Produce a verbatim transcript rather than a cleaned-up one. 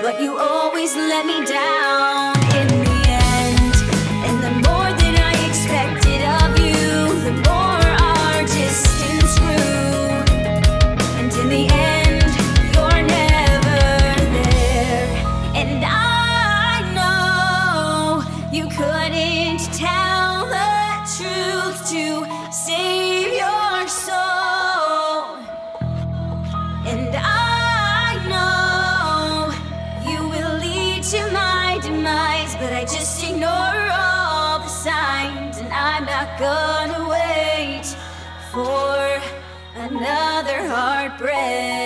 but you always let me down in the end. And the more that I expected of you, the more our distance grew. And in the end, you're never there. And I know you couldn't tell the truth to save your soul. And I know you will lead to my demise, but I just ignore all the signs. And I'm not gonna wait for another heartbreak.